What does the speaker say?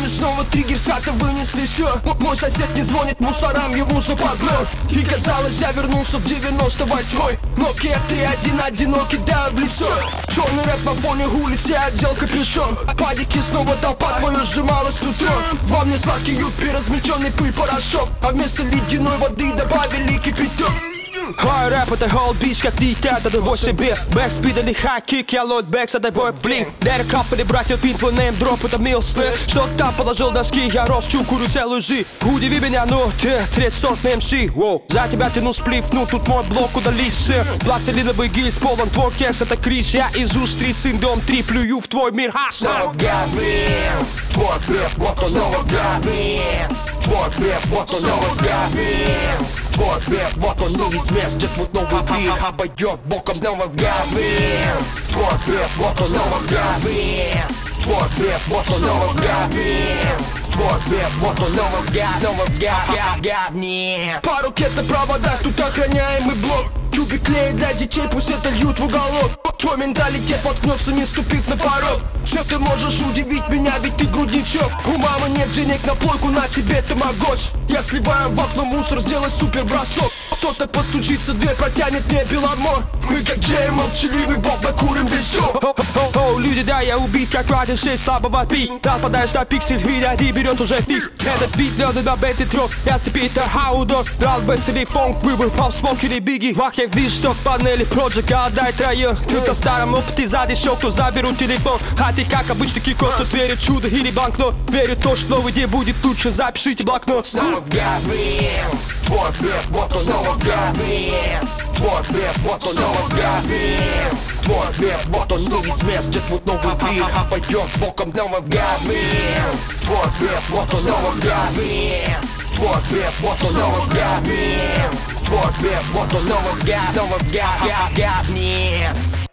телефоне снова триггер, с хаты вынесли все. Мой сосед не звонит мусорам, ему западло. И казалось, я вернулся в 98-й. Nokia 3.1 одинокий, да, в лицо. Черный рэп на фоне улиц, я одел капюшон. Падики снова толпа, твою сжималась нутро. Во мне сладкий юпи, размельченный пыль, порошок. А вместо ледяной воды добавили кипяток. Хай рэп это холл бич, как дитя, это твой себе. Бэкспид или хай-кик, я лот бэкс, это твой блин. Дерек капали, братья, твин, твой неймдроп, это милсны. Что ты там положил доски, я рос, чукурю целую жизнь. Удиви меня, ну ты, треть сортный МС. За тебя тяну сплив, ну тут мой блок, удались. Пластилиновый гильз, полон твой кекс, это криш. Я из устриц, дом 3, плюю в твой мир. Снова говен, твой греб, вот он снова говен. Твой греб, вот он снова говен. Твой греб, вот он не из мест, где твой новый бит обойдет боком снова говен. Твой греб, вот он снова говен. Твой греб, вот он снова говен. Твой греб, вот он снова говен. По руке на проводах, тут охраняемый блок. Кубик клея для детей, пусть это льют в уголок. Твой менталитет воткнется, не ступив на порог. Что ты можешь удивить меня, ведь ты грудничок. У мамы нет денег на плойку, на тебе тамагочи. Я сливаю в окно мусор, сделай супер бросок. Кто-то постучится, дверь протянет мне беломор. Мы как Джей, молчаливый бог, накурим без жёг. Люди, да, я убит, как 1.6 слабого пи. Нападаешь на пиксель, видя, и берет уже фикс. Этот бит, лёды на беты трёх. Я степи, это хаудор. Драл, бэс или фонк, выбор, пап, смок или биги. Вах, я вижу, что в панели проджика, отдай троих. Ты на старом опыте, сзади щёк, кто заберут телефон. А ты, как обычно, кикос, тут верит чудо или банкнот. Верит то, что новый день будет лучше, запишите блокнот. Снова говен, твой греб, вот он снова говен. Твой греб, вот он снова говен. Твой греб, вот он не из мест, где твой новый бит обойдет боком снова говен. Твой греб, вот он снова говен. Твой греб, вот он снова говен. Твой греб, вот он снова говен.